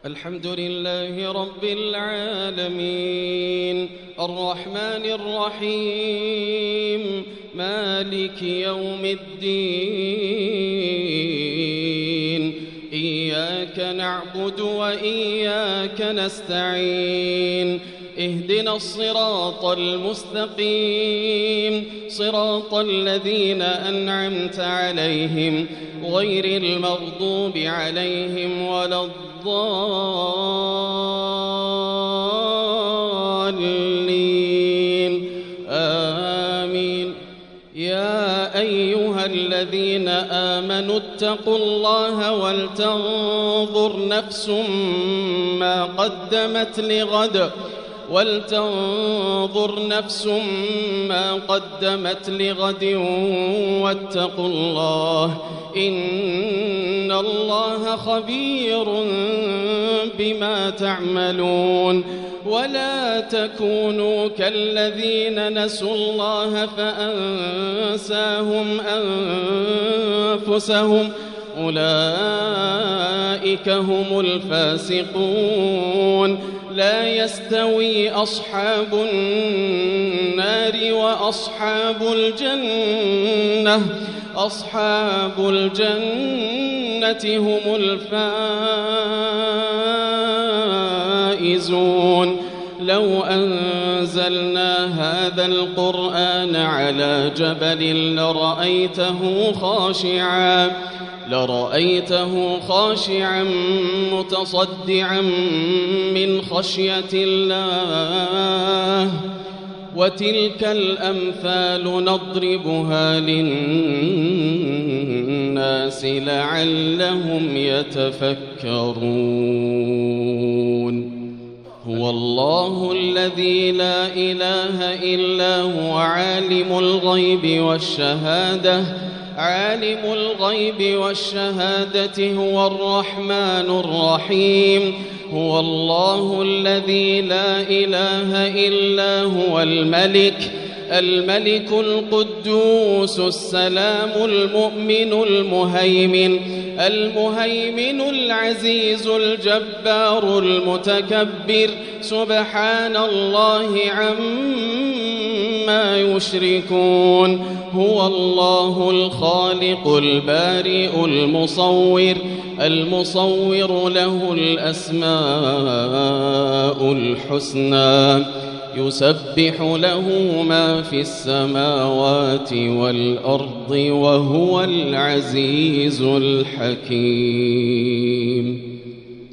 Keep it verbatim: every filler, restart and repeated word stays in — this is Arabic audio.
الحمد لله رب العالمين الرحمن الرحيم مالك يوم الدين إياك نعبد وإياك نستعين اهدنا الصراط المستقيم صراط الذين أنعمت عليهم غير المغضوب عليهم ولا الضالين آمين. يا أيها الذين آمنوا اتقوا الله ولتنظر نفس ما قدمت لغد ولتنظر نفس ما قدمت لغد واتقوا الله إن الله خبير بما تعملون. ولا تكونوا كالذين نسوا الله فأنساهم أنفسهم أولئك هم الفاسقون. لا يستوي أصحاب النار وأصحاب الجنة أصحاب الجنة هم الفائزون. لو أنزلنا هذا القرآن على جبل لرأيته خاشعا لرأيته خاشعا متصدعا من خشية الله. وتلك الأمثال نضربها للناس لعلهم يتفكرون. هو الله الذي لا إله إلا هو عالم الغيب والشهادة عالم الغيب والشهادة هو الرحمن الرحيم. هو الله الذي لا إله إلا هو الملك الملك القدوس السلام المؤمن المهيمن المهيمن العزيز الجبار المتكبر سبحان الله عما يشركون. هو الله الخالق البارئ المصور المصور له الأسماء الحسنى يسبح له ما في السماوات والأرض وهو العزيز الحكيم.